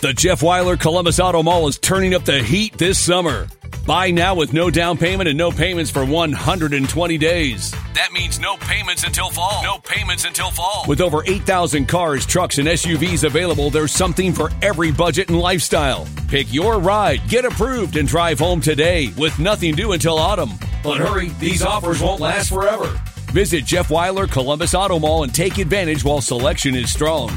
The Jeff Weiler Columbus Auto Mall is turning up the heat this summer. Buy now with no down payment and no payments for 120 days. That means no payments until fall. No payments until fall. With over 8,000 cars, trucks, and SUVs available, there's something for every budget and lifestyle. Pick your ride, get approved, and drive home today with nothing due until autumn. But hurry, these offers won't last forever. Visit Jeff Weiler Columbus Auto Mall and take advantage while selection is strong.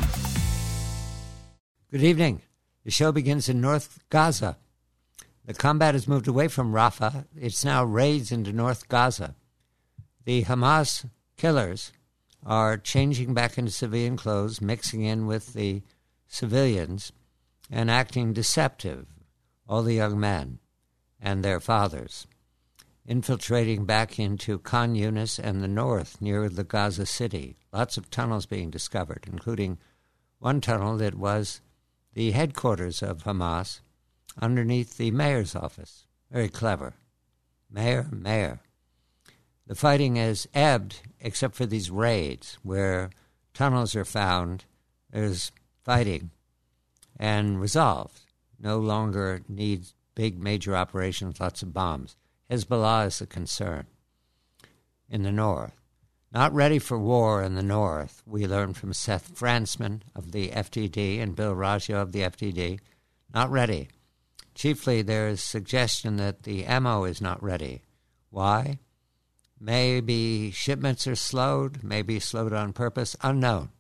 Good evening. The show begins in North Gaza. The combat has moved away from Rafah. It's now raids into North Gaza. The Hamas killers are changing back into civilian clothes, mixing in with the civilians, and acting deceptive, all the young men and their fathers, infiltrating back into Khan Yunis and the north near the Gaza city. Lots of tunnels being discovered, including one tunnel that was the headquarters of Hamas underneath the mayor's office. Very clever. Mayor. The fighting has ebbed except for these raids where tunnels are found. There's fighting and resolved. No longer needs big major operations, lots of bombs. Hezbollah is the concern in the north. Not ready for war in the north, we learned from Seth Fransman of the FDD and Bill Raggio of the FDD. Not ready. Chiefly, there is suggestion that the ammo is not ready. Why? Maybe shipments are slowed, maybe slowed on purpose, unknown.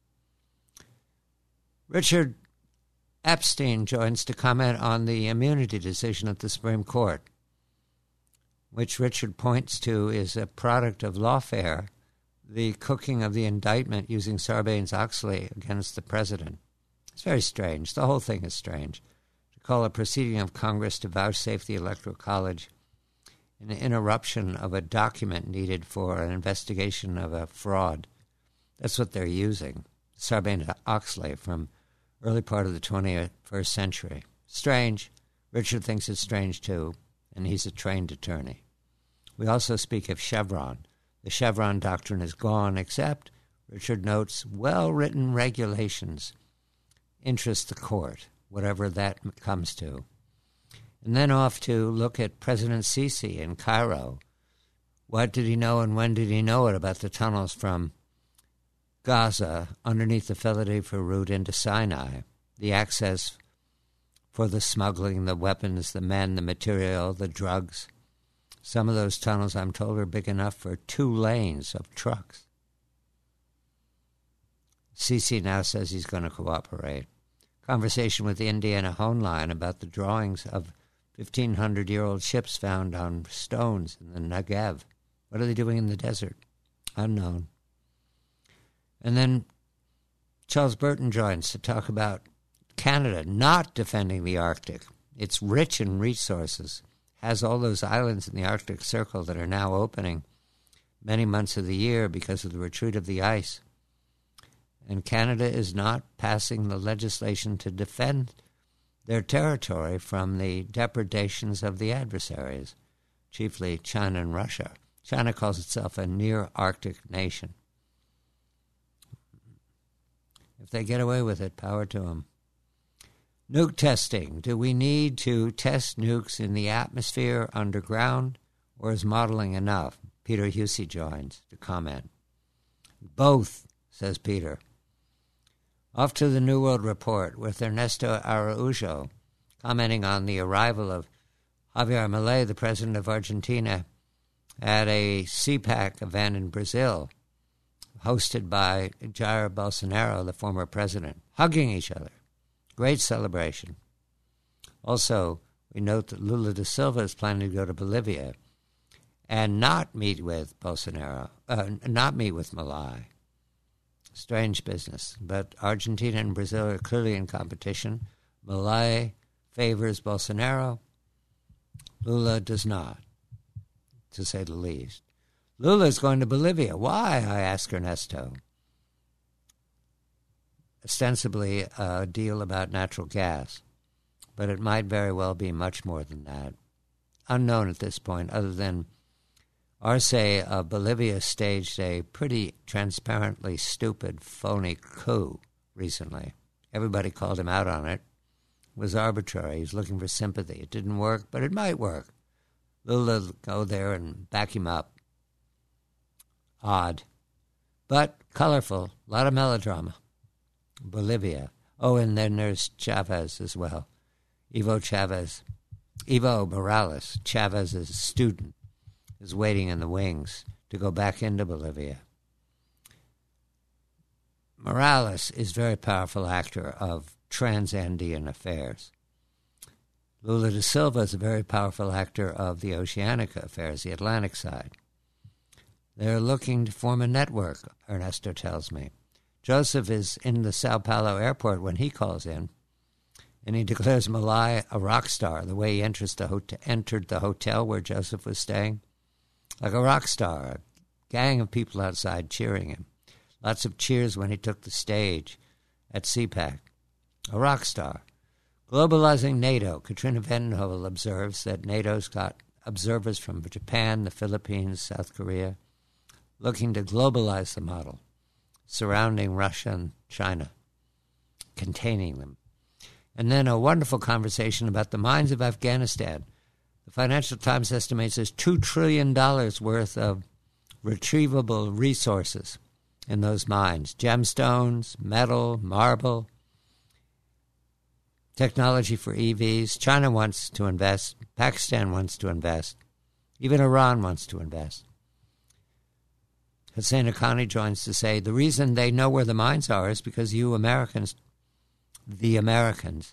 Richard Epstein joins to comment on the immunity decision at the Supreme Court, which Richard points to is a product of lawfare, the cooking of the indictment using Sarbanes-Oxley against the president. It's very strange. The whole thing is strange. To call a proceeding of Congress to vouchsafe the Electoral College an interruption of a document needed for an investigation of a fraud. That's what they're using. Sarbanes-Oxley from early part of the 21st century. Strange. Richard thinks it's strange, too, and he's a trained attorney. We also speak of Chevron. The Chevron doctrine is gone, except, Richard notes, well-written regulations interest the court, whatever that comes to. And then off to look at President Sisi in Cairo. What did he know and when did he know it about the tunnels from Gaza underneath the Philadelphia route into Sinai, the access for the smuggling, the weapons, the men, the material, the drugs. Some of those tunnels, I'm told, are big enough for 2 lanes of trucks. Sisi now says he's going to cooperate. Conversation with the Indiana Homeline about the drawings of 1,500-year-old ships found on stones in the Negev. What are they doing in the desert? Unknown. And then Charles Burton joins to talk about Canada not defending the Arctic. It's rich in resources, has all those islands in the Arctic Circle that are now opening many months of the year because of the retreat of the ice. And Canada is not passing the legislation to defend their territory from the depredations of the adversaries, chiefly China and Russia. China calls itself a near-Arctic nation. If they get away with it, power to them. Nuke testing. Do we need to test nukes in the atmosphere, underground, or is modeling enough? Peter Husey joins to comment. Both, says Peter. Off to the New World Report with Ernesto Araujo, commenting on the arrival of Javier Milei, the president of Argentina, at a CPAC event in Brazil, hosted by Jair Bolsonaro, the former president, hugging each other. Great celebration. Also, we note that Lula da Silva is planning to go to Bolivia and not meet with Bolsonaro, not meet with Milei. Strange business. But Argentina and Brazil are clearly in competition. Milei favors Bolsonaro. Lula does not, to say the least. Lula is going to Bolivia. Why, I ask Ernesto. Ostensibly a deal about natural gas, but it might very well be much more than that. Unknown at this point, other than Arce of Bolivia staged a pretty transparently stupid, phony coup recently. Everybody called him out on it. was arbitrary. He was looking for sympathy. It didn't work, but it might work. Lula will go there and back him up. Odd, but colorful. A lot of melodrama. Bolivia. Oh, and then there's Chavez as well. Evo Morales, Chavez's student, is waiting in the wings to go back into Bolivia. Morales is a very powerful actor of trans-Andean affairs. Lula da Silva is a very powerful actor of the oceanic affairs, the Atlantic side. They're looking to form a network, Ernesto tells me. Joseph is in the Sao Paulo airport when he calls in, and he declares Malay a rock star, the way he entered the hotel where Joseph was staying. Like a rock star, a gang of people outside cheering him. Lots of cheers when he took the stage at CPAC. A rock star. Globalizing NATO. Katrina Vanden Heuvel observes that NATO's got observers from Japan, the Philippines, South Korea, looking to globalize the model, surrounding Russia and China, containing them. And then a wonderful conversation about the mines of Afghanistan. The Financial Times estimates there's $2 trillion worth of retrievable resources in those mines. Gemstones, metal, marble, technology for EVs. China wants to invest. Pakistan wants to invest. Even Iran wants to invest. Hussein Haqqani joins to say, the reason they know where the mines are is because you Americans, the Americans,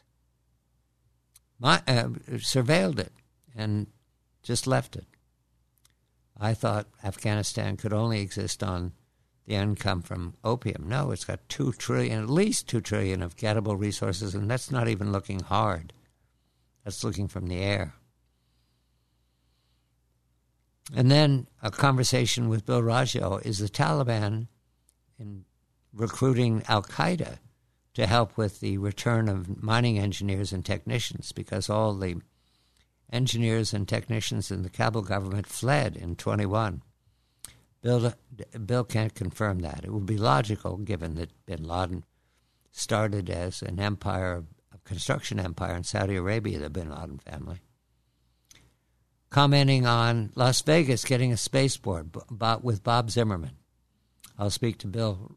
surveilled it and just left it. I thought Afghanistan could only exist on the income from opium. No, it's got $2 trillion, at least $2 trillion of gettable resources, and that's not even looking hard. That's looking from the air. And then a conversation with Bill Raggio, is the Taliban in recruiting al-Qaeda to help with the return of mining engineers and technicians, because all the engineers and technicians in the Kabul government fled in 21. Bill can't confirm that. It would be logical, given that bin Laden started as an empire, a construction empire in Saudi Arabia, the bin Laden family. Commenting on Las Vegas getting a spaceport with Bob Zimmerman. I'll speak to Bill.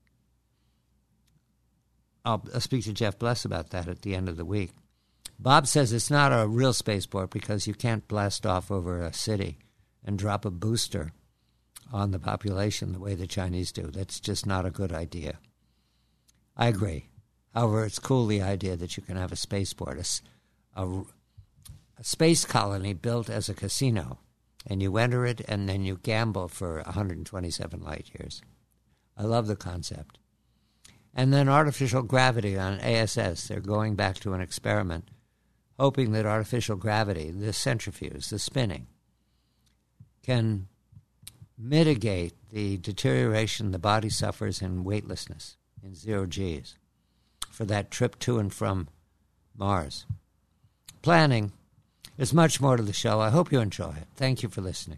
I'll speak to Jeff Bless about that at the end of the week. Bob says it's not a real spaceport because you can't blast off over a city and drop a booster on the population the way the Chinese do. That's just not a good idea. I agree. However, it's cool, the idea that you can have a spaceport, a space colony built as a casino, and you enter it and then you gamble for 127 light years. I love the concept. And then artificial gravity on ASS. They're going back to an experiment, hoping that artificial gravity, the centrifuge, the spinning, can mitigate the deterioration the body suffers in weightlessness, in 0 Gs, for that trip to and from Mars. Planning. There's much more to the show. I hope you enjoy it. Thank you for listening.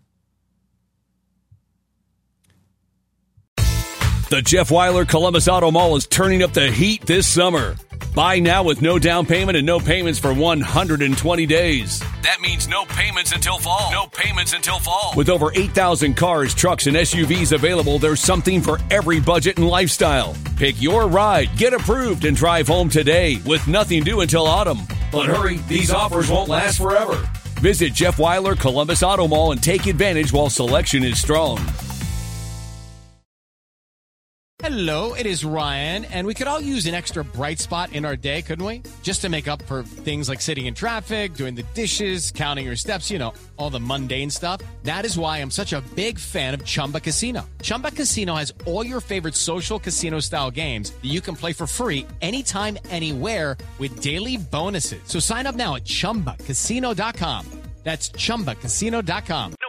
The Jeff Weiler Columbus Auto Mall is turning up the heat this summer. Buy now with no down payment and no payments for 120 days. That means no payments until fall. No payments until fall. With over 8,000 cars, trucks, and SUVs available, there's something for every budget and lifestyle. Pick your ride, get approved, and drive home today with nothing due until autumn. But hurry, these offers won't last forever. Visit Jeff Weiler Columbus Auto Mall and take advantage while selection is strong. Hello, it is Ryan, and we could all use an extra bright spot in our day, couldn't we? Just to make up for things like sitting in traffic, doing the dishes, counting your steps, you know, all the mundane stuff. That is why I'm such a big fan of Chumba Casino. Chumba Casino has all your favorite social casino-style games that you can play for free anytime, anywhere with daily bonuses. So sign up now at ChumbaCasino.com. That's ChumbaCasino.com.